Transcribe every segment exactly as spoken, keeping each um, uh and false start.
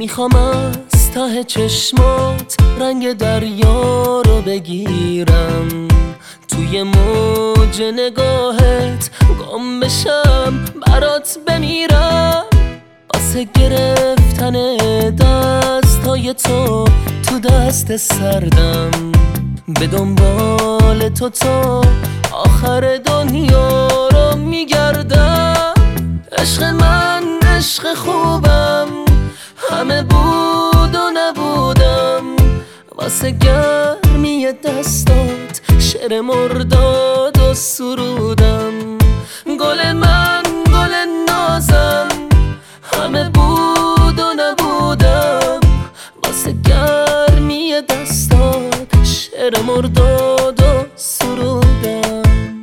میخوام از ته چشمات رنگ دریا رو بگیرم، توی موج نگاهت گم بشم، برات بمیرم. واسه گرفتن دستای تو تو دست سردم، به دنبال تو تا آخر دنیا رو میگردم. عشق من عشق خوبم، همه بود و نبودم، واسه گرمی دستات شعر مرداد و سرودم. گل من گل نازم، همه بود و نبودم، واسه گرمی دستات شعر مرداد و سرودم.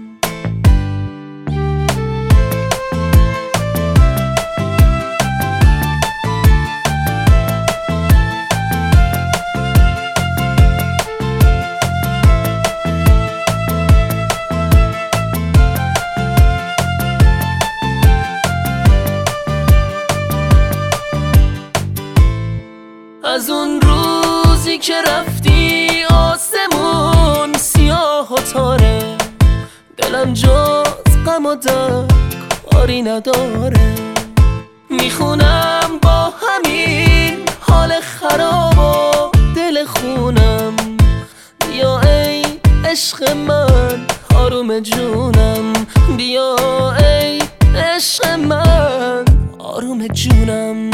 از اون روزی که رفتی آسمون سیاه و تاره، دلم جز غم و درد کاری نداره. میخونم با همین حال خراب و دل خونم، بیا ای عشق من آروم جونم، بیا ای عشق من آروم جونم.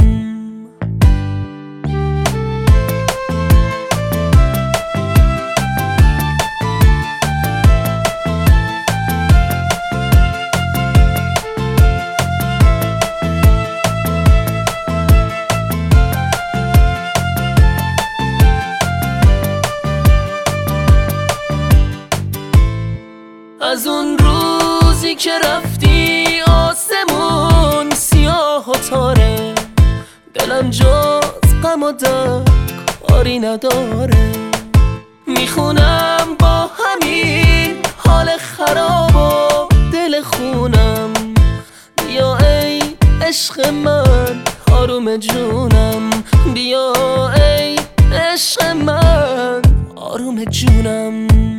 از اون روزی که رفتی آسمون سیاه و تاره، دلم جز غم و درد کاری نداره. میخونم با همین حال خراب و دل خونم، بیا ای عشق من آروم جونم، بیا ای عشق من آروم جونم.